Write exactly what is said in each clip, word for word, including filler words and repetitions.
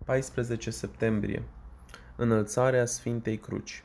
paisprezece septembrie. Înălțarea Sfintei Cruci.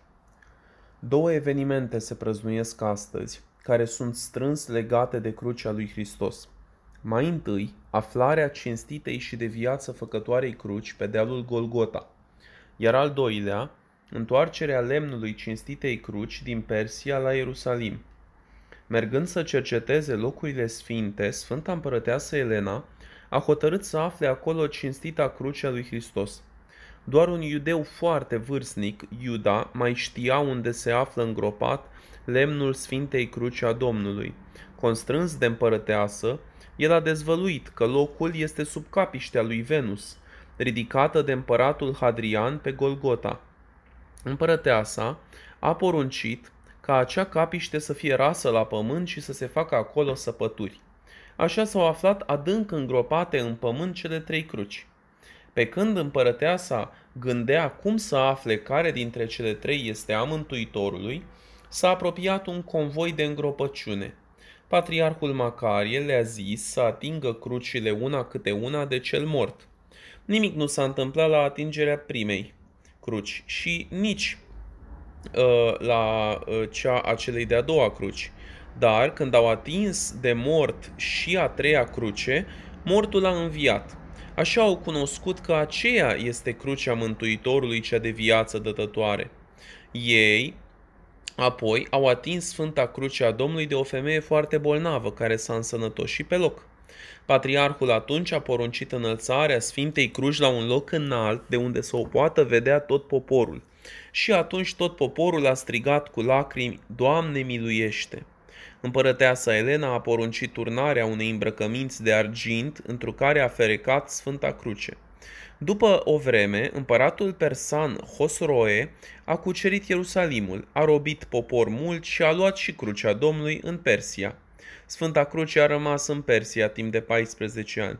Două evenimente se prăznuiesc astăzi, care sunt strâns legate de crucea lui Hristos. Mai întâi, aflarea cinstitei și de viață făcătoarei cruci pe dealul Golgota, iar al doilea, întoarcerea lemnului cinstitei cruci din Persia la Ierusalim. Mergând să cerceteze locurile sfinte, Sfânta Împărăteasă Elena a hotărât să afle acolo cinstita crucea lui Hristos. Doar un iudeu foarte vârstnic, Iuda, mai știa unde se află îngropat lemnul Sfintei Cruci a Domnului. Constrâns de împărăteasă, el a dezvăluit că locul este sub capiștea lui Venus, ridicată de împăratul Hadrian pe Golgota. Împărăteasa a poruncit ca acea capiște să fie rasă la pământ și să se facă acolo săpături. Așa s-au aflat adânc îngropate în pământ cele trei cruci. Pe când împărăteasa gândea cum să afle care dintre cele trei este a Mântuitorului, s-a apropiat un convoi de îngropăciune. Patriarhul Macarie le-a zis să atingă crucile una câte una de cel mort. Nimic nu s-a întâmplat la atingerea primei cruci și nici uh, la uh, cea a celei de-a doua cruci. Dar când au atins de mort și a treia cruce, mortul a înviat. Așa au cunoscut că aceea este crucea Mântuitorului, cea de viață dătătoare. Ei, apoi, au atins Sfânta Cruce a Domnului de o femeie foarte bolnavă, care s-a însănătoșit pe loc. Patriarhul atunci a poruncit înălțarea Sfintei Cruci la un loc înalt, de unde să o poată vedea tot poporul. Și atunci tot poporul a strigat cu lacrimi: Doamne, miluiește! Împărăteasa Elena a poruncit turnarea unei îmbrăcăminți de argint, întru care a ferecat Sfânta Cruce. După o vreme, împăratul persan Hosroe a cucerit Ierusalimul, a robit popor mult și a luat și crucea Domnului în Persia. Sfânta Cruce a rămas în Persia timp de paisprezece ani.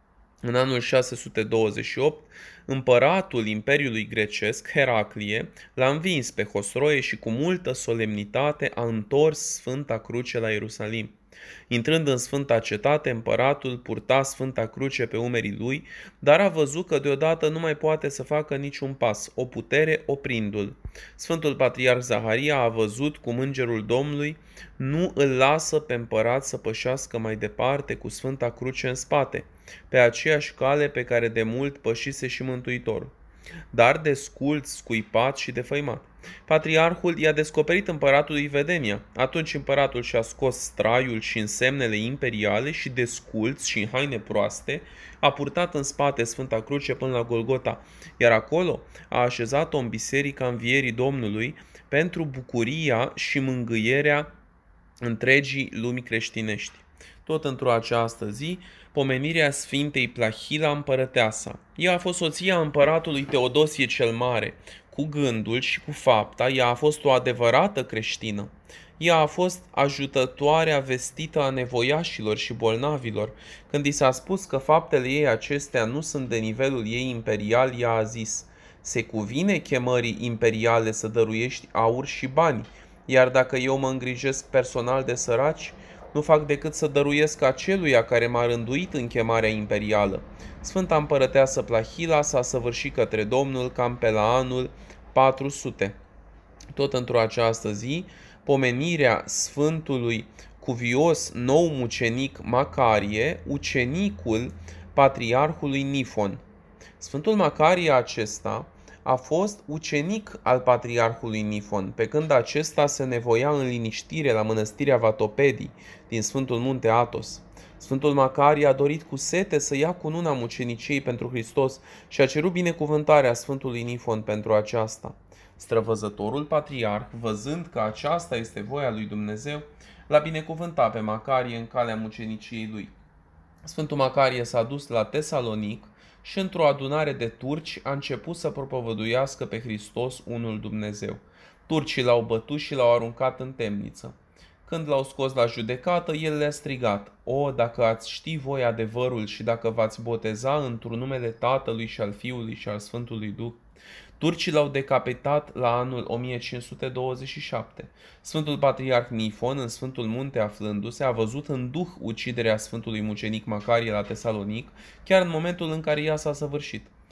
În anul șase sute douăzeci și opt, împăratul Imperiului Grecesc, Heraclie, l-a învins pe Hosroe și cu multă solemnitate a întors Sfânta Cruce la Ierusalim. Intrând în Sfânta Cetate, împăratul purta Sfânta Cruce pe umerii lui, dar a văzut că deodată nu mai poate să facă niciun pas, o putere oprindu-l. Sfântul Patriarh Zaharia a văzut cum îngerul Domnului nu îl lasă pe împărat să pășească mai departe cu Sfânta Cruce în spate, pe aceeași cale pe care de mult pășise și Mântuitorul, dar desculț, scuipat și defăimat. Patriarhul i-a descoperit împăratului vedenia. Atunci împăratul și-a scos straiul și însemnele imperiale și, desculț și în haine proaste, a purtat în spate Sfânta Cruce până la Golgota, iar acolo a așezat-o în biserica Învierii Domnului pentru bucuria și mângâierea întregii lumii creștinești. Tot într-o această zi, pomenirea Sfintei Plahila Împărăteasa. Ea a fost soția împăratului Teodosie cel Mare. Cu gândul și cu fapta, ea a fost o adevărată creștină. Ea a fost ajutătoarea vestită a nevoiașilor și bolnavilor. Când i s-a spus că faptele ei acestea nu sunt de nivelul ei imperial, ea a zis: se cuvine chemării imperiale să dăruiești aur și bani, iar dacă eu mă îngrijesc personal de săraci, nu fac decât să dăruiesc aceluia care m-a rânduit în chemarea imperială. Sfânta Împărăteasă Plahila s-a săvârșit către Domnul cam pe la anul patru sute. Tot într-o această zi, pomenirea Sfântului cuvios nou mucenic Macarie, ucenicul Patriarhului Nifon. Sfântul Macarie acesta a fost ucenic al Patriarhului Nifon, pe când acesta se nevoia în liniștire la mănăstirea Vatopedii din Sfântul Munte Athos. Sfântul Macarie a dorit cu sete să ia cununa muceniciei pentru Hristos și a cerut binecuvântarea Sfântului Nifon pentru aceasta. Străvăzătorul patriarh, văzând că aceasta este voia lui Dumnezeu, l-a binecuvântat pe Macarie în calea muceniciei lui. Sfântul Macarie s-a dus la Tesalonic și într-o adunare de turci a început să propovăduiască pe Hristos unul Dumnezeu. Turcii l-au bătut și l-au aruncat în temniță. Când l-au scos la judecată, el le-a strigat: O, dacă ați ști voi adevărul și dacă v-ați boteza într-un numele Tatălui și al Fiului și al Sfântului Duh. Turcii l-au decapitat la anul o mie cinci sute douăzeci și șapte. Sfântul Patriarh Nifon, în Sfântul Munte aflându-se, a văzut în duh uciderea Sfântului Mucenic Macarie la Tesalonic, chiar în momentul în care ea s-a săvârșit.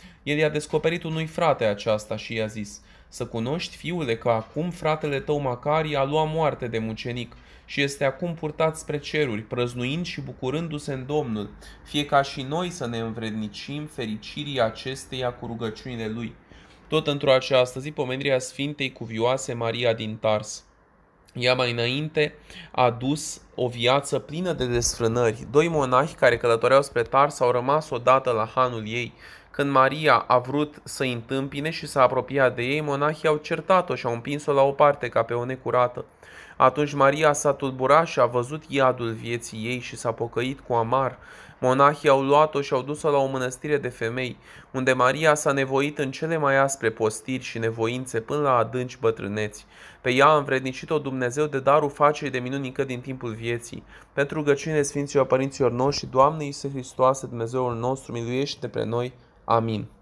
El i-a descoperit unui frate aceasta și i-a zis: să cunoști, fiule, că acum fratele tău Macarie a luat moarte de mucenic și este acum purtat spre ceruri, prăznuind și bucurându-se în Domnul, fie ca și noi să ne învrednicim fericirii acesteia cu rugăciunile lui. Tot într-o această zi, pomenirea Sfintei Cuvioase Maria din Tars. Ea mai înainte a dus o viață plină de desfrânări. Doi monahi care călătoreau spre Tars au rămas odată la hanul ei. Când Maria a vrut să-i întâmpine și s-a apropiat de ei, monahii au certat-o și au împins-o la o parte ca pe o necurată. Atunci Maria s-a tulburat și a văzut iadul vieții ei și s-a pocăit cu amar. Monahii au luat-o și au dus-o la o mănăstire de femei, unde Maria s-a nevoit în cele mai aspre postiri și nevoințe până la adânci bătrâneți. Pe ea a învrednicit-o Dumnezeu de darul facerii de minuni încă din timpul vieții. Pentru rugăciunile Sfinților Părinților noștri, Doamne Iisuse Hristoase, Dumnezeul nostru, miluiește pe noi. Amin.